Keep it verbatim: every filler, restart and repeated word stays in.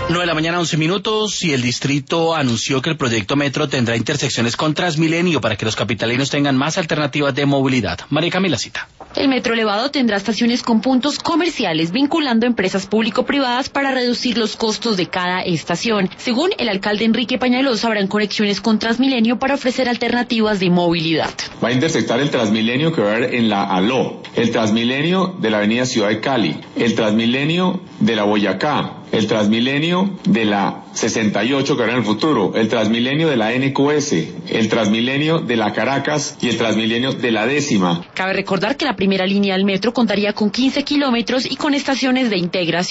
nueve de la mañana, once minutos, y el distrito anunció que el proyecto Metro tendrá intersecciones con Transmilenio para que los capitalinos tengan más alternativas de movilidad. María Camila Cita. El metro elevado tendrá estaciones con puntos comerciales vinculando empresas público-privadas para reducir los costos de cada estación. Según el alcalde Enrique Peñalosa, habrán conexiones con Transmilenio para ofrecer alternativas de movilidad. Va a intersectar el Transmilenio que va a haber en la Aló, el Transmilenio de la avenida Ciudad de Cali, el Transmilenio de la Boyacá, el Transmilenio de la sesenta y ocho que habrá en el futuro, el Transmilenio de la N Q S, el Transmilenio de la Caracas y el Transmilenio de la décima. Cabe recordar que la primera línea del metro contaría con quince kilómetros y con estaciones de integración.